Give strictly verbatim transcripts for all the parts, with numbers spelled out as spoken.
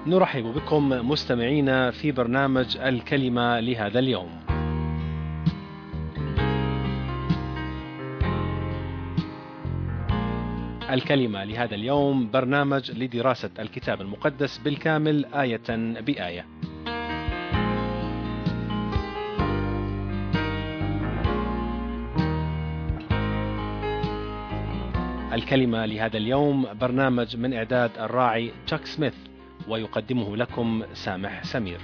نرحب بكم مستمعينا في برنامج الكلمة لهذا اليوم. الكلمة لهذا اليوم برنامج لدراسة الكتاب المقدس بالكامل آية بآية. الكلمة لهذا اليوم برنامج من إعداد الراعي تشاك سميث، ويقدمه لكم سامح سمير.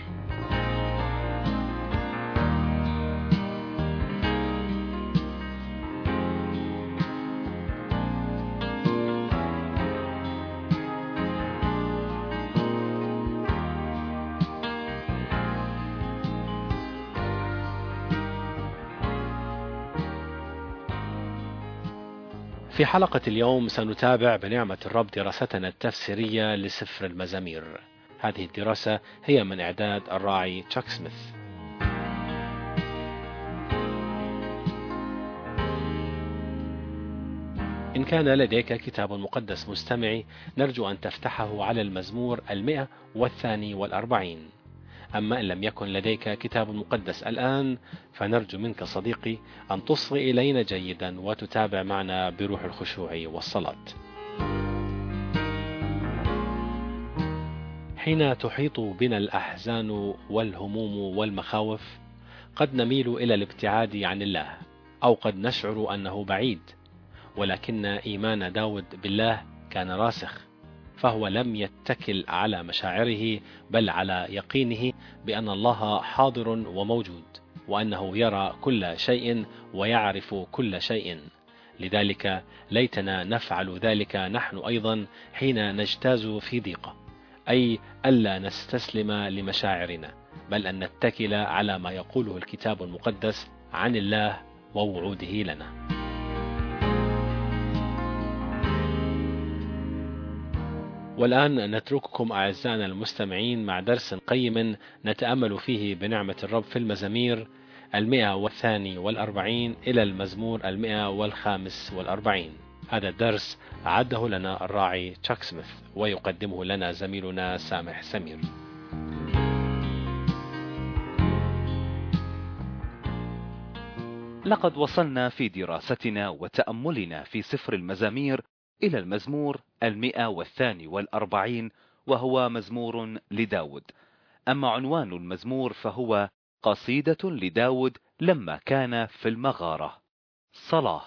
في حلقة اليوم سنتابع بنعمة الرب دراستنا التفسيرية لسفر المزامير. هذه الدراسة هي من إعداد الراعي تشاك سميث. إن كان لديك كتاب مقدس مستمعي، نرجو أن تفتحه على المزمور المئة والثاني والأربعين. أما إن لم يكن لديك كتاب مقدس الآن، فنرجو منك صديقي أن تصغي إلينا جيدا وتتابع معنا بروح الخشوع والصلاة. حين تحيط بنا الأحزان والهموم والمخاوف، قد نميل إلى الابتعاد عن الله، أو قد نشعر أنه بعيد، ولكن إيمان داود بالله كان راسخ، فهو لم يتكل على مشاعره بل على يقينه بأن الله حاضر وموجود، وأنه يرى كل شيء ويعرف كل شيء. لذلك ليتنا نفعل ذلك نحن أيضا حين نجتاز في ضيقة، أي ألا نستسلم لمشاعرنا، بل أن نتكل على ما يقوله الكتاب المقدس عن الله ووعوده لنا. والآن نترككم أعزائنا المستمعين مع درس قيم نتأمل فيه بنعمة الرب في المزامير المئة والثاني والأربعين إلى المزمور المئة والخامس والأربعين. هذا الدرس أعده لنا الراعي تشاك سميث، ويقدمه لنا زميلنا سامح سمير. لقد وصلنا في دراستنا وتأملنا في سفر المزامير إلى المزمور المئة والثاني والأربعين، وهو مزمور لداود. أما عنوان المزمور فهو قصيدة لداود لما كان في المغارة، صلاة.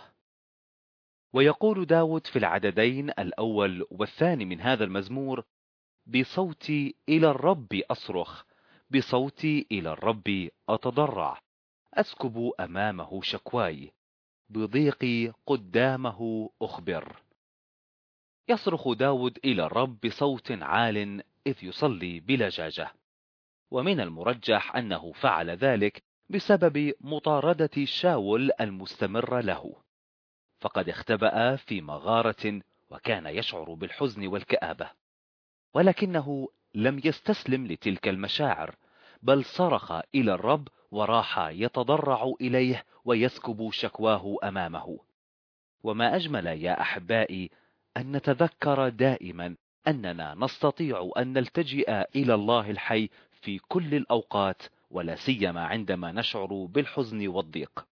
ويقول داود في العددين الأول والثاني من هذا المزمور: بصوتي إلى الرب أصرخ، بصوتي إلى الرب أتضرع، أسكب أمامه شكواي، بضيقي قدامه أخبر. يصرخ داود إلى الرب بصوت عال إذ يصلي بلجاجة، ومن المرجح أنه فعل ذلك بسبب مطاردة شاول المستمرة له، فقد اختبأ في مغارة وكان يشعر بالحزن والكآبة، ولكنه لم يستسلم لتلك المشاعر، بل صرخ إلى الرب وراح يتضرع إليه ويسكب شكواه أمامه. وما أجمل يا أحبائي أن نتذكر دائما أننا نستطيع أن نلتجئ إلى الله الحي في كل الأوقات، ولا سيما عندما نشعر بالحزن والضيق،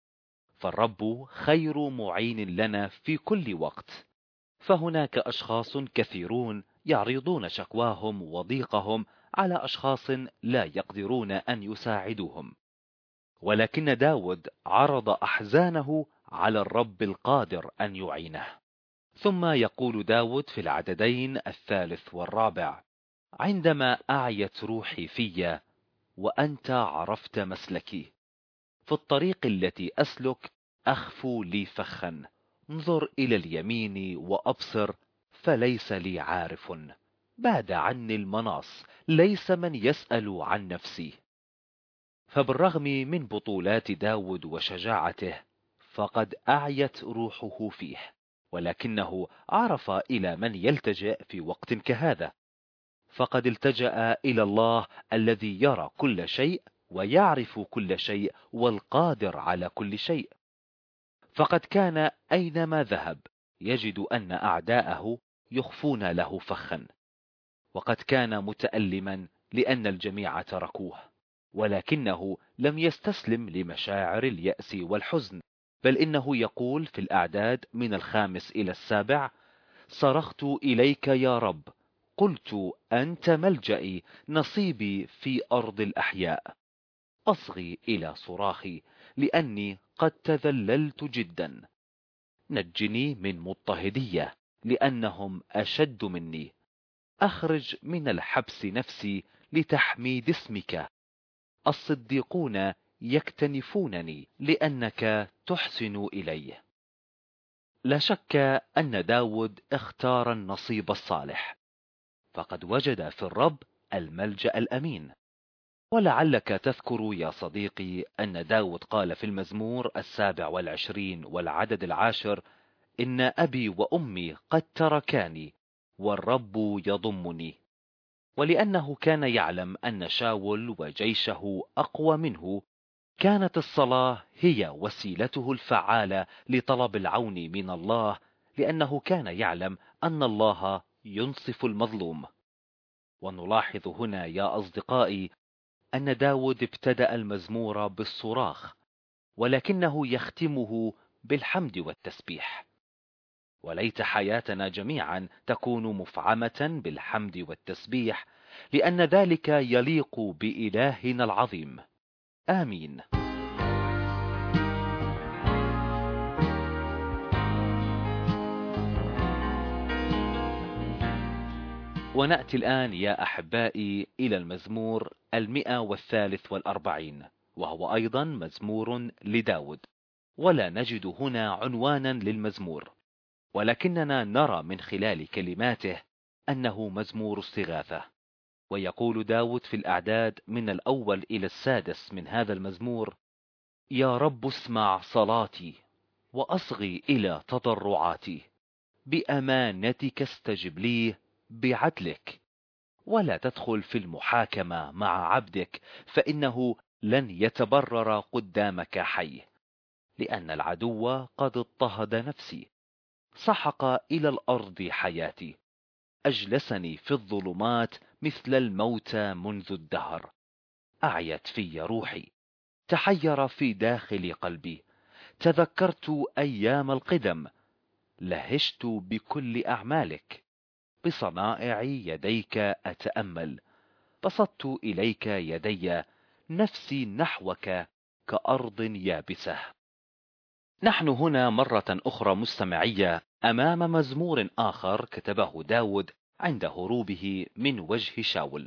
فالرب خير معين لنا في كل وقت. فهناك أشخاص كثيرون يعرضون شكواهم وضيقهم على أشخاص لا يقدرون أن يساعدوهم، ولكن داود عرض أحزانه على الرب القادر أن يعينه. ثم يقول داود في العددين الثالث والرابع: عندما أعيت روحي في وأنت عرفت مسلكي، في الطريق التي أسلك أخفو لي فخا، انظر إلى اليمين وأبصر فليس لي عارف، بعد عني المناص ليس من يسأل عن نفسي. فبالرغم من بطولات داود وشجاعته، فقد أعيت روحه فيه، ولكنه عرف إلى من يلتجئ في وقت كهذا، فقد التجأ إلى الله الذي يرى كل شيء ويعرف كل شيء والقادر على كل شيء. فقد كان أينما ذهب يجد أن أعداءه يخفون له فخا، وقد كان متألما لأن الجميع تركوه، ولكنه لم يستسلم لمشاعر اليأس والحزن، بل إنه يقول في الأعداد من الخامس إلى السابع: صرخت إليك يا رب، قلت أنت ملجئي، نصيبي في أرض الأحياء. أصغي إلى صراخي لأني قد تذللت جدا. نجني من مضطهدية لأنهم أشد مني. أخرج من الحبس نفسي لتحميد اسمك. الصديقون يكتنفونني لأنك تحسن إلي. لا شك أن داود اختار النصيب الصالح، فقد وجد في الرب الملجأ الأمين. ولعلك تذكر يا صديقي أن داود قال في المزمور السابع والعشرين والعدد العاشر: إن أبي وأمي قد تركاني والرب يضمني. ولأنه كان يعلم أن شاول وجيشه أقوى منه، كانت الصلاة هي وسيلته الفعالة لطلب العون من الله، لأنه كان يعلم أن الله ينصف المظلوم. ونلاحظ هنا يا أصدقائي أن داود ابتدأ المزمور بالصراخ، ولكنه يختمه بالحمد والتسبيح. وليت حياتنا جميعا تكون مفعمة بالحمد والتسبيح، لأن ذلك يليق بإلهنا العظيم. آمين. ونأتي الآن يا أحبائي إلى المزمور المئة والثالث والأربعين، وهو أيضا مزمور لداود. ولا نجد هنا عنوانا للمزمور، ولكننا نرى من خلال كلماته أنه مزمور استغاثة. ويقول داود في الأعداد من الأول إلى السادس من هذا المزمور: يا رب اسمع صلاتي وأصغي إلى تضرعاتي، بأمانتك استجب لي بعدلك، ولا تدخل في المحاكمة مع عبدك، فإنه لن يتبرر قدامك حي. لأن العدو قد اضطهد نفسي، سحق إلى الأرض حياتي، أجلسني في الظلمات مثل الموتى منذ الدهر. أعيت في روحي، تحير في داخل قلبي، تذكرت أيام القدم، لهشت بكل أعمالك. بصنائع يديك أتأمل، بسطت إليك يدي، نفسي نحوك كأرض يابسة. نحن هنا مرة أخرى مستمعية أمام مزمور آخر كتبه داود عند هروبه من وجه شاول.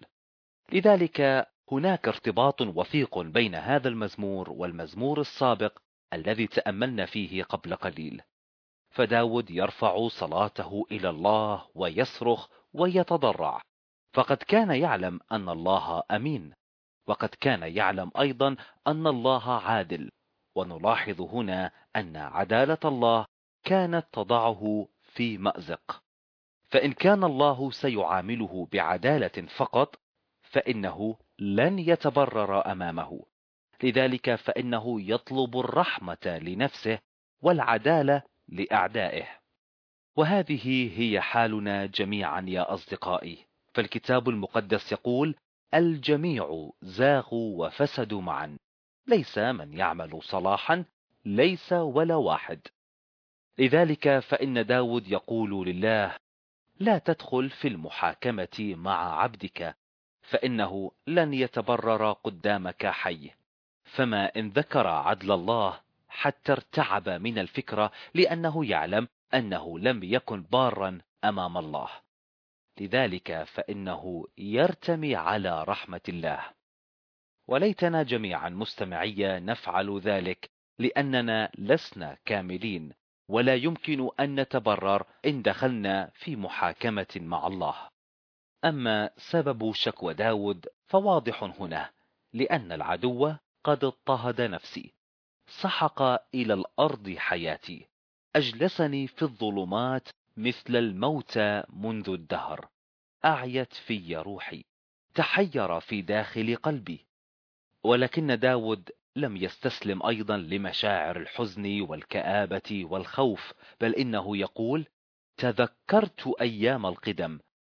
لذلك هناك ارتباط وثيق بين هذا المزمور والمزمور السابق الذي تأملنا فيه قبل قليل. فداود يرفع صلاته إلى الله ويصرخ ويتضرع، فقد كان يعلم أن الله أمين، وقد كان يعلم أيضا أن الله عادل. ونلاحظ هنا أن عدالة الله كانت تضعه في مأزق. فإن كان الله سيعامله بعدالة فقط، فإنه لن يتبرر أمامه. لذلك فإنه يطلب الرحمة لنفسه والعدالة لأعدائه. وهذه هي حالنا جميعا يا أصدقائي. فالكتاب المقدس يقول: الجميع زاغوا وفسدوا معا، ليس من يعمل صلاحا، ليس ولا واحد. لذلك فإن داود يقول لله: لا تدخل في المحاكمة مع عبدك، فإنه لن يتبرر قدامك حي. فما إن ذكر عدل الله حتى ارتعب من الفكرة، لأنه يعلم أنه لم يكن بارا أمام الله. لذلك فإنه يرتمي على رحمة الله. وليتنا جميعا مستمعية نفعل ذلك، لأننا لسنا كاملين، ولا يمكن أن نتبرر إن دخلنا في محاكمة مع الله. أما سبب شكوى داود فواضح هنا: لأن العدو قد اضطهد نفسي، سحق إلى الأرض حياتي، أجلسني في الظلمات مثل الموتى منذ الدهر. أعيت في روحي، تحير في داخل قلبي. ولكن داود لم يستسلم أيضا لمشاعر الحزن والكآبة والخوف، بل إنه يقول: تذكرت أيام القدم،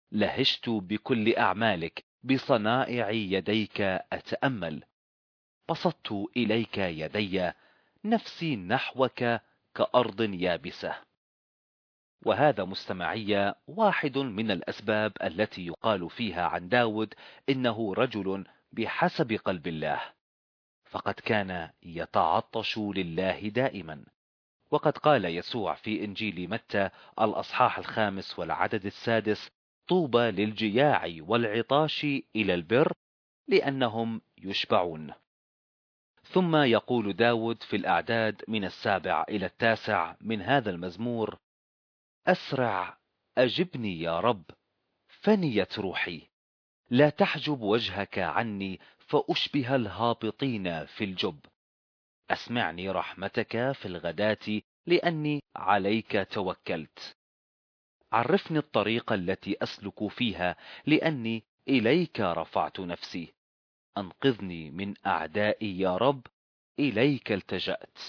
لهجت بكل أعمالك، بصنائع يديك أتأمل. بسطت إليك يدي، نفسي نحوك كأرض يابسة. وهذا مستمعي واحد من الأسباب التي يقال فيها عن داود إنه رجل بحسب قلب الله، فقد كان يتعطش لله دائما. وقد قال يسوع في إنجيل متى الأصحاح الخامس والعدد السادس: طوبى للجياع والعطاش إلى البر لأنهم يشبعون. ثم يقول داود في الأعداد من السابع إلى التاسع من هذا المزمور: أسرع أجبني يا رب، فنيت روحي، لا تحجب وجهك عني فأشبه الهابطين في الجب. أسمعني رحمتك في الغداة لأني عليك توكلت. عرفني الطريق التي أسلك فيها لأني إليك رفعت نفسي. أنقذني من أعدائي يا رب، إليك التجأت.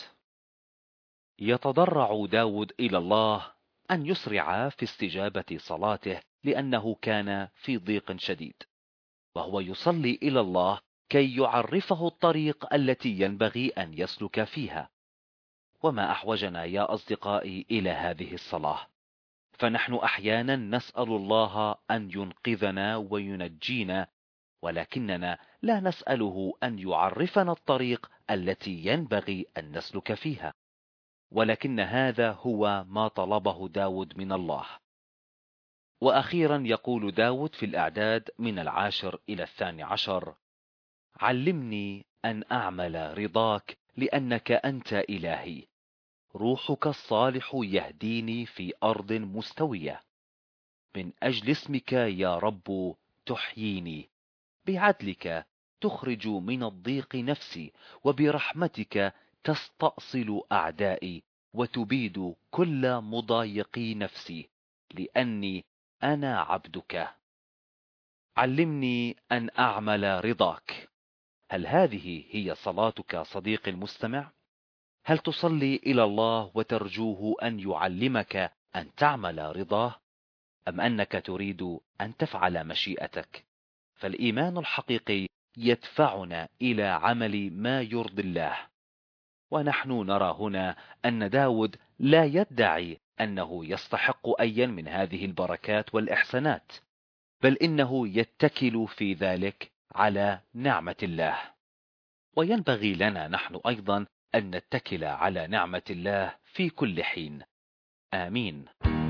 يتضرع داود إلى الله أن يسرع في استجابة صلاته لأنه كان في ضيق شديد، وهو يصلي إلى الله كي يعرفه الطريق التي ينبغي أن يسلك فيها. وما أحوجنا يا أصدقائي إلى هذه الصلاة، فنحن أحيانا نسأل الله أن ينقذنا وينجينا، ولكننا لا نسأله أن يعرفنا الطريق التي ينبغي أن نسلك فيها. ولكن هذا هو ما طلبه داود من الله. وأخيرا يقول داود في الأعداد من العاشر إلى الثاني عشر: علمني أن أعمل رضاك لأنك أنت إلهي، روحك الصالح يهديني في أرض مستوية. من أجل اسمك يا رب تحييني، بعدلك تخرج من الضيق نفسي، وبرحمتك تستأصل أعدائي وتبيد كل مضايقي نفسي، لأني أنا عبدك. علمني أن أعمل رضاك. هل هذه هي صلاتك صديقي المستمع؟ هل تصلي إلى الله وترجوه أن يعلمك أن تعمل رضاه، أم أنك تريد أن تفعل مشيئتك؟ فالإيمان الحقيقي يدفعنا إلى عمل ما يرضي الله. ونحن نرى هنا أن داود لا يدعي أنه يستحق أيا من هذه البركات والإحسانات، بل إنه يتكل في ذلك على نعمة الله. وينبغي لنا نحن أيضا أن نتكل على نعمة الله في كل حين. آمين.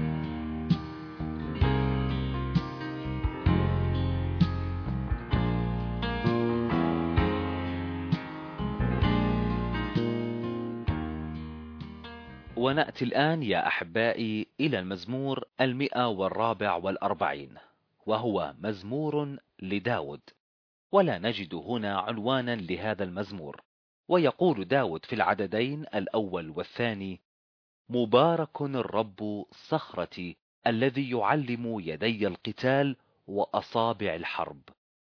ونأتي الآن يا أحبائي إلى المزمور المئة والرابع والأربعين، وهو مزمور لداود، ولا نجد هنا عنوانا لهذا المزمور. ويقول داود في العددين الأول والثاني: مبارك الرب صخرتي الذي يعلم يدي القتال وأصابع الحرب،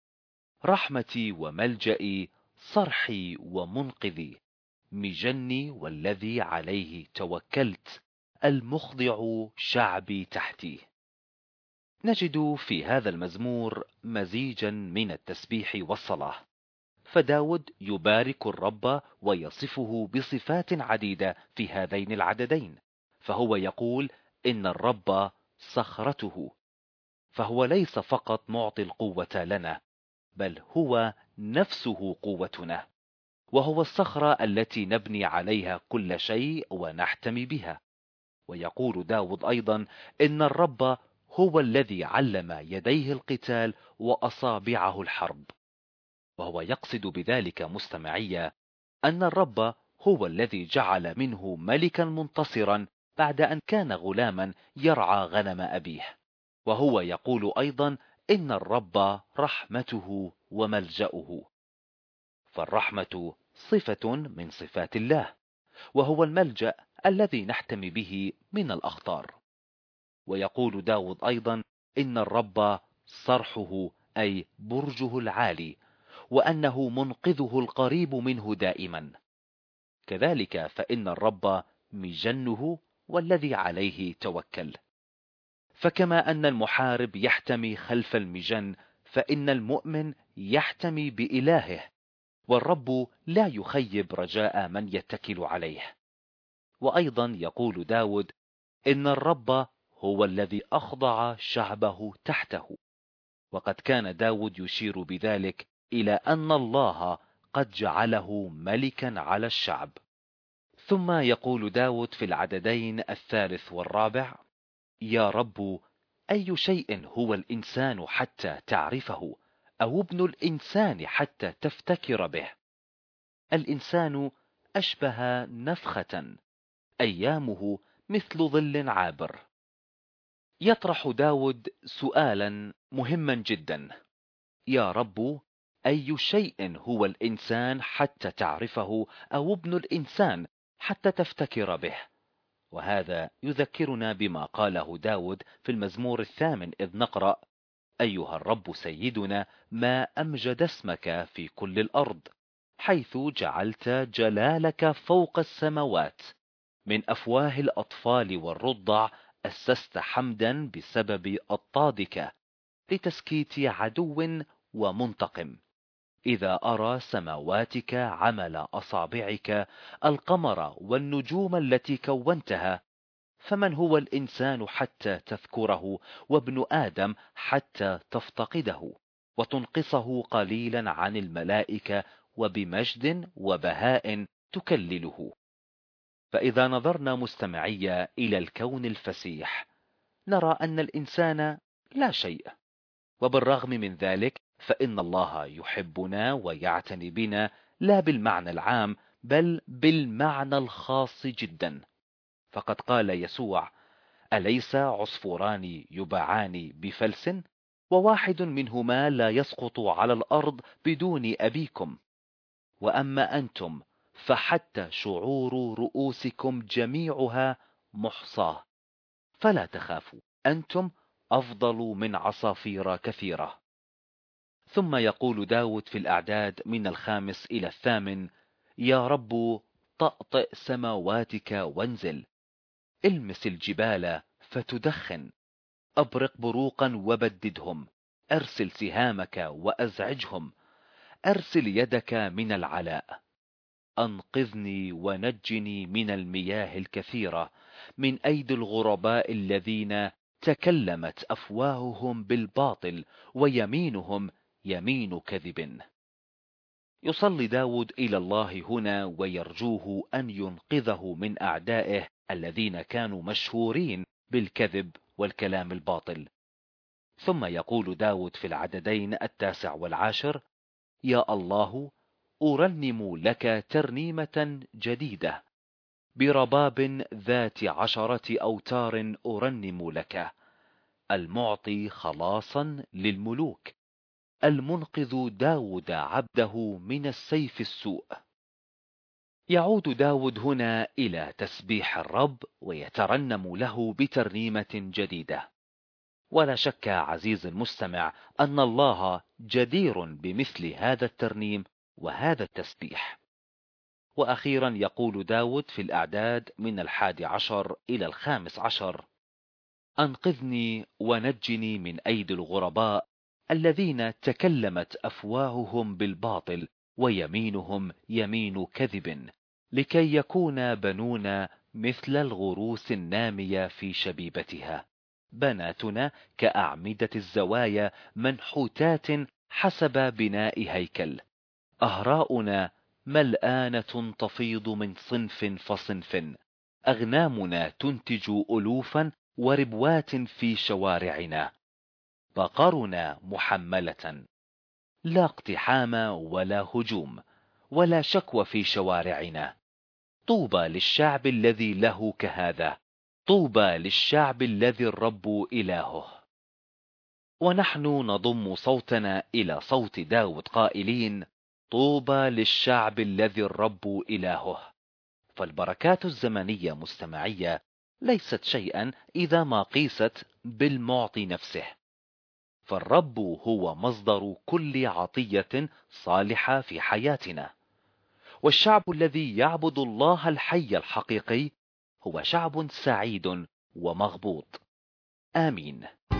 رحمتي وملجئي، صرحي ومنقذي، مجني والذي عليه توكلت، المخضع شعبي تحتي. نجد في هذا المزمور مزيجا من التسبيح والصلاة، فداود يبارك الرب ويصفه بصفات عديدة في هذين العددين. فهو يقول إن الرب صخرته، فهو ليس فقط معطي القوة لنا، بل هو نفسه قوتنا، وهو الصخرة التي نبني عليها كل شيء ونحتمي بها. ويقول داود أيضا إن الرب هو الذي علم يديه القتال وأصابعه الحرب، وهو يقصد بذلك مستمعية أن الرب هو الذي جعل منه ملكا منتصرا بعد أن كان غلاما يرعى غنم أبيه. وهو يقول أيضا إن الرب رحمته وملجأه، فالرحمة صفة من صفات الله، وهو الملجأ الذي نحتمي به من الأخطار. ويقول داود أيضا إن الرب صرحه أي برجه العالي، وأنه منقذه القريب منه دائما. كذلك فإن الرب مجنه والذي عليه توكل. فكما أن المحارب يحتمي خلف المجن، فإن المؤمن يحتمي بإلهه، والرب لا يخيب رجاء من يتكل عليه. وأيضا يقول داود: إن الرب هو الذي أخضع شعبه تحته. وقد كان داود يشير بذلك إلى أن الله قد جعله ملكا على الشعب. ثم يقول داود في العددين الثالث والرابع: يا رب، أي شيء هو الإنسان حتى تعرفه، أو ابن الإنسان حتى تفتكر به؟ الإنسان أشبه نفخة، أيامه مثل ظل عابر. يطرح داود سؤالا مهما جدا: يا رب، أي شيء هو الإنسان حتى تعرفه، أو ابن الإنسان حتى تفتكر به؟ وهذا يذكرنا بما قاله داود في المزمور الثامن، إذ نقرأ: أيها الرب سيدنا، ما أمجد اسمك في كل الأرض، حيث جعلت جلالك فوق السماوات. من أفواه الأطفال والرضع أسست حمدا بسبب أضطادك، لتسكيت عدو ومنتقم. إذا أرى سماواتك عمل أصابعك، القمر والنجوم التي كونتها، فمن هو الإنسان حتى تذكره، وابن آدم حتى تفتقده، وتنقصه قليلا عن الملائكة، وبمجد وبهاء تكلله. فإذا نظرنا مستمعية إلى الكون الفسيح، نرى أن الإنسان لا شيء، وبالرغم من ذلك فإن الله يحبنا ويعتني بنا، لا بالمعنى العام بل بالمعنى الخاص جدا. فقد قال يسوع: أليس عصفوران يباعان بفلس، وواحد منهما لا يسقط على الأرض بدون أبيكم؟ وأما أنتم فحتى شعور رؤوسكم جميعها محصاة، فلا تخافوا، أنتم أفضل من عصافير كثيرة. ثم يقول داود في الأعداد من الخامس إلى الثامن: يا رب، طأطئ سماواتك وانزل، المس الجبال فتدخن، أبرق بروقا وبددهم، أرسل سهامك وأزعجهم، أرسل يدك من العلاء، أنقذني ونجني من المياه الكثيرة، من أيدي الغرباء الذين تكلمت أفواههم بالباطل، ويمينهم يمين كذب. يصلي داود إلى الله هنا ويرجوه أن ينقذه من أعدائه الذين كانوا مشهورين بالكذب والكلام الباطل. ثم يقول داود في العددين التاسع والعاشر: يا الله، أرنم لك ترنيمة جديدة، برباب ذات عشرة أوتار أرنم لك، المعطي خلاصا للملوك، المنقذ داود عبده من السيف السوء. يعود داود هنا إلى تسبيح الرب ويترنم له بترنيمة جديدة. ولا شك عزيز المستمع أن الله جدير بمثل هذا الترنيم وهذا التسبيح. وأخيرا يقول داود في الأعداد من الحادي عشر إلى الخامس عشر: أنقذني ونجني من أيدي الغرباء الذين تكلمت أفواههم بالباطل، ويمينهم يمين كذب، لكي يكون بنونا مثل الغروس النامية في شبيبتها، بناتنا كأعمدة الزوايا منحوتات حسب بناء هيكل، أهراؤنا ملآنة تفيض من صنف فصنف، أغنامنا تنتج ألوفا وربوات في شوارعنا، بقرنا محملة، لا اقتحام ولا هجوم ولا شكوى في شوارعنا. طوبى للشعب الذي له كهذا، طوبى للشعب الذي الرب إلهه. ونحن نضم صوتنا إلى صوت داود قائلين: طوبى للشعب الذي الرب إلهه. فالبركات الزمنية مستمعية ليست شيئا إذا ما قيست بالمعطي نفسه، فالرب هو مصدر كل عطية صالحة في حياتنا. والشعب الذي يعبد الله الحي الحقيقي هو شعب سعيد ومغبوط. آمين.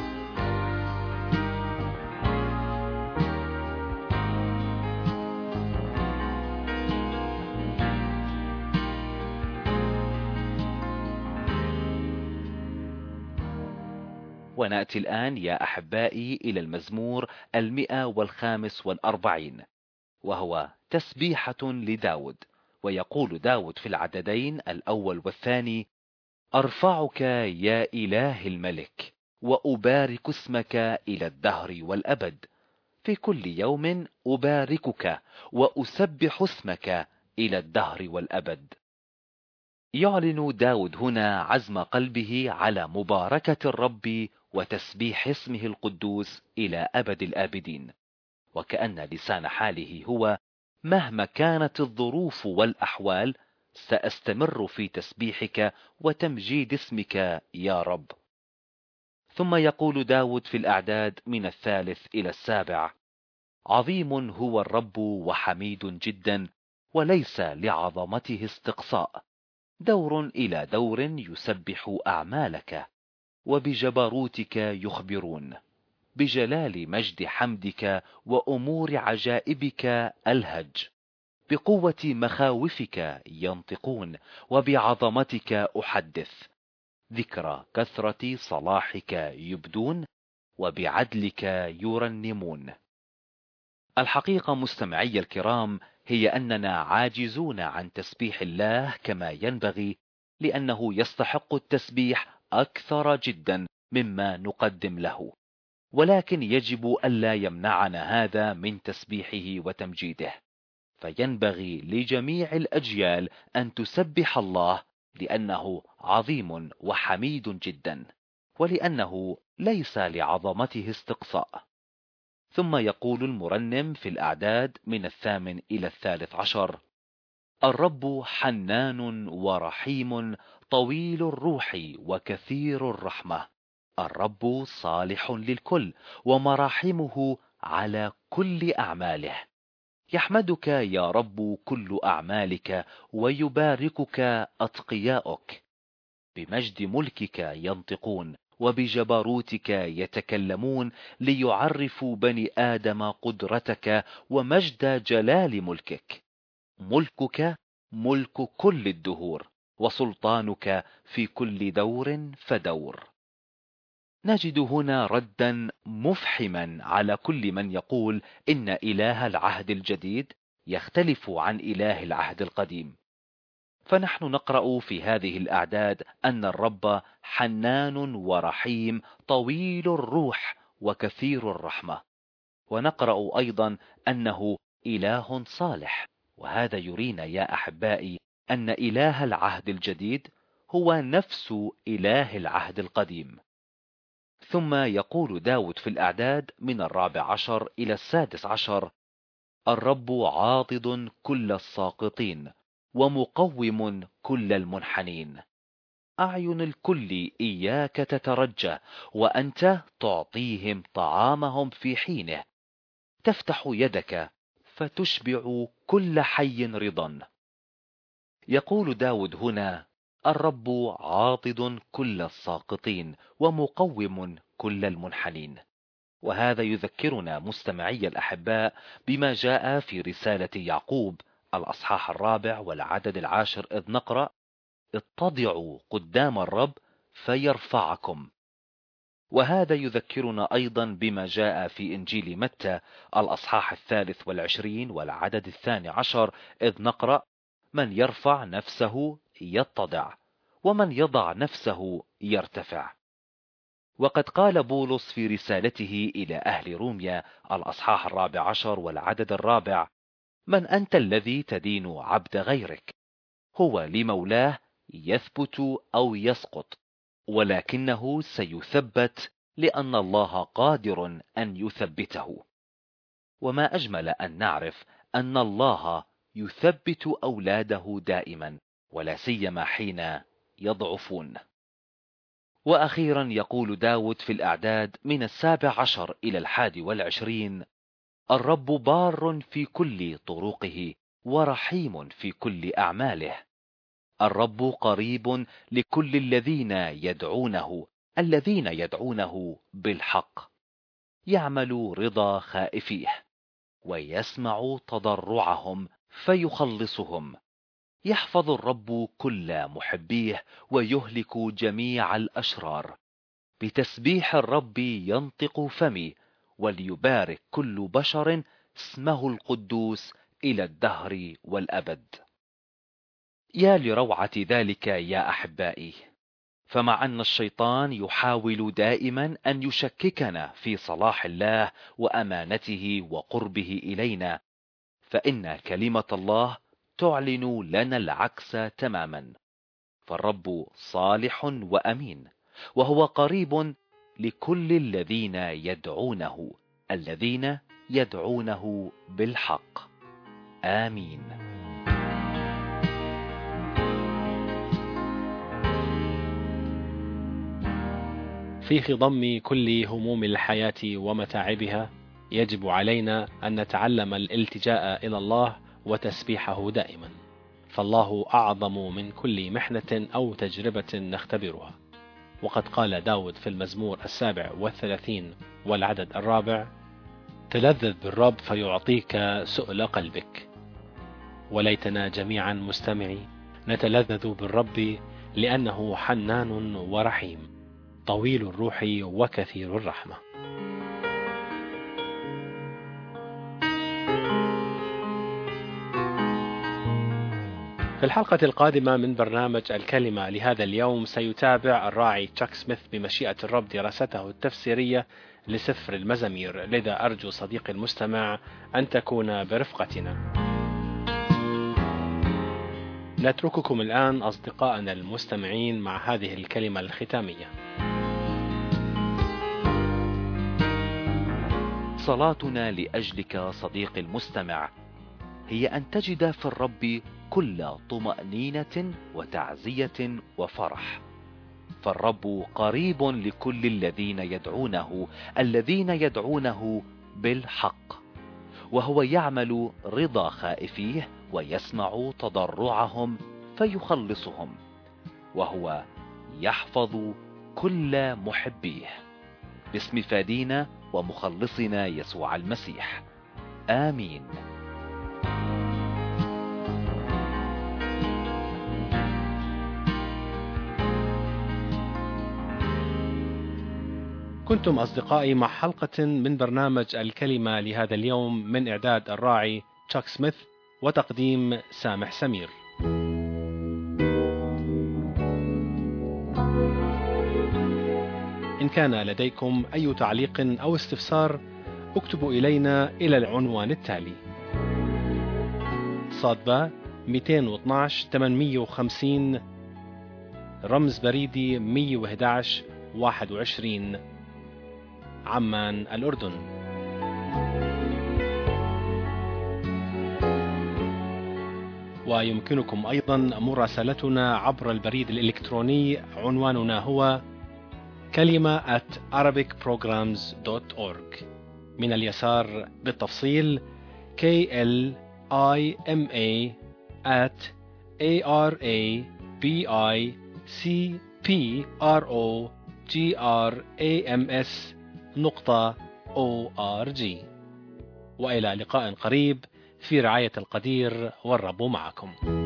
ونأتي الآن يا أحبائي إلى المزمور المئة والخامس والأربعين، وهو تسبيحة لداود. ويقول داود في العددين الأول والثاني: أرفعك يا إله الملك، وأبارك اسمك إلى الدهر والأبد. في كل يوم أباركك وأسبح اسمك إلى الدهر والأبد. يعلن داود هنا عزم قلبه على مباركة الرب وتسبيح اسمه القدوس إلى أبد الآبدين، وكأن لسان حاله هو: مهما كانت الظروف والأحوال سأستمر في تسبيحك وتمجيد اسمك يا رب. ثم يقول داود في الأعداد من الثالث إلى السابع: عظيم هو الرب وحميد جدا، وليس لعظمته استقصاء. دور إلى دور يسبح أعمالك، وبجبروتك يخبرون، بجلال مجد حمدك وأمور عجائبك ألهج. بقوة مخاوفك ينطقون، وبعظمتك أحدث. ذكرى كثرة صلاحك يبدون، وبعدلك يرنمون. الحقيقة مستمعي الكرام هي أننا عاجزون عن تسبيح الله كما ينبغي، لأنه يستحق التسبيح أكثر جدا مما نقدم له، ولكن يجب ألا يمنعنا هذا من تسبيحه وتمجيده. فينبغي لجميع الأجيال أن تسبح الله، لأنه عظيم وحميد جدا، ولأنه ليس لعظمته استقصاء. ثم يقول المرنم في الأعداد من الثامن إلى الثالث عشر: الرب حنان ورحيم، طويل الروح وكثير الرحمة. الرب صالح للكل، ومراحمه على كل أعماله. يحمدك يا رب كل أعمالك، ويباركك أتقياؤك. بمجد ملكك ينطقون، وبجبروتك يتكلمون، ليعرفوا بني آدم قدرتك ومجد جلال ملكك. ملكك ملك كل الدهور، وسلطانك في كل دور فدور. نجد هنا ردا مفحما على كل من يقول إن إله العهد الجديد يختلف عن إله العهد القديم. فنحن نقرأ في هذه الأعداد أن الرب حنان ورحيم، طويل الروح وكثير الرحمة. ونقرأ أيضا أنه إله صالح، وهذا يرينا يا أحبائي أن إله العهد الجديد هو نفس إله العهد القديم. ثم يقول داود في الأعداد من الرابع عشر إلى السادس عشر: الرب عاضد كل الساقطين، ومقوم كل المنحنين. أعين الكل إياك تترجى، وأنت تعطيهم طعامهم في حينه. تفتح يدك فتشبع كل حي رضا. يقول داود هنا: الرب عاضد كل الساقطين، ومقوم كل المنحنين. وهذا يذكرنا مستمعي الأحباء بما جاء في رسالة يعقوب الأصحاح الرابع والعدد العاشر، إذ نقرأ: اتضعوا قدام الرب فيرفعكم. وهذا يذكرنا أيضا بما جاء في إنجيل متى الأصحاح الثالث والعشرين والعدد الثاني عشر، إذ نقرأ: من يرفع نفسه يتضع، ومن يضع نفسه يرتفع. وقد قال بولس في رسالته إلى أهل روميا الأصحاح الرابع عشر والعدد الرابع: من أنت الذي تدين عبد غيرك؟ هو لمولاه يثبت أو يسقط، ولكنه سيثبت، لأن الله قادر أن يثبته. وما أجمل أن نعرف أن الله يثبت أولاده دائما، ولا سيما حين يضعفون. وأخيرا يقول داود في الأعداد من السابع عشر إلى الحادي والعشرين: الرب بار في كل طرقه، ورحيم في كل أعماله. الرب قريب لكل الذين يدعونه، الذين يدعونه بالحق، يعمل رضا خائفيه، ويسمع تضرعهم فيخلصهم. يحفظ الرب كل محبيه، ويهلك جميع الأشرار. بتسبيح الرب ينطق فمي، وليبارك كل بشر اسمه القدوس إلى الدهر والأبد. يا لروعة ذلك يا أحبائي! فمع أن الشيطان يحاول دائما أن يشككنا في صلاح الله وأمانته وقربه إلينا، فإن كلمة الله تعلن لنا العكس تماما. فالرب صالح وأمين، وهو قريب لكل الذين يدعونه، الذين يدعونه بالحق. آمين. في خضم كل هموم الحياة ومتاعبها يجب علينا أن نتعلم الالتجاء إلى الله وتسبيحه دائما، فالله أعظم من كل محنة أو تجربة نختبرها. وقد قال داود في المزمور السابع والثلاثين والعدد الرابع: تلذذ بالرب فيعطيك سؤل قلبك. وليتنا جميعا مستمعي نتلذذ بالرب، لأنه حنان ورحيم، طويل الروح وكثير الرحمة. في الحلقة القادمة من برنامج الكلمة لهذا اليوم سيتابع الراعي تشاك سميث بمشيئة الرب دراسته التفسيرية لسفر المزامير، لذا أرجو صديقي المستمع أن تكون برفقتنا. نترككم الآن أصدقائنا المستمعين مع هذه الكلمة الختامية. صلاتنا لأجلك صديقي المستمع هي أن تجد في الرب كل طمأنينة وتعزية وفرح، فالرب قريب لكل الذين يدعونه، الذين يدعونه بالحق، وهو يعمل رضا خائفيه، ويسمع تضرعهم فيخلصهم، وهو يحفظ كل محبيه، باسم فادينا ومخلصنا يسوع المسيح. آمين. كنتم أصدقائي مع حلقة من برنامج الكلمة لهذا اليوم، من إعداد الراعي تشاك سميث وتقديم سامح سمير. إن كان لديكم أي تعليق أو استفسار اكتبوا إلينا إلى العنوان التالي: صادبة مئتين واثناشر ثمانمئة وخمسين، رمز بريدي مئة وأحد عشر واحد وعشرين، عمان الأردن. ويمكنكم أيضا مراسلتنا عبر البريد الإلكتروني، عنواننا هو كلمة at arabic programs dot org. من اليسار بالتفصيل K L I M A at A R A B I C P R O G R A M S نقطة أو آر جي. وإلى لقاء قريب في رعاية القدير، والرب معكم.